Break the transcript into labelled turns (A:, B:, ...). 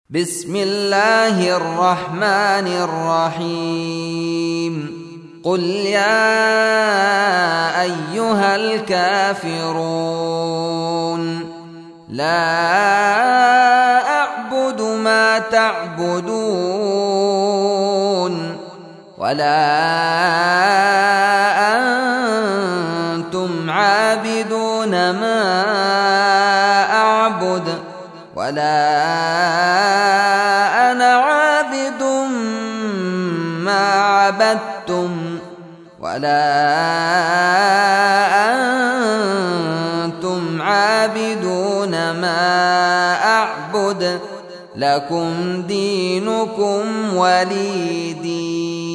A: بسم الله الرحمن الرحيم قل يا أيها الكافرون لا أعبد ما تعبدون ولا أنتم عابدون ما أعبد ولا أنا عابد ما عبدتم ولا أنتم عابدون ما أعبد لكم دينكم ولي دين.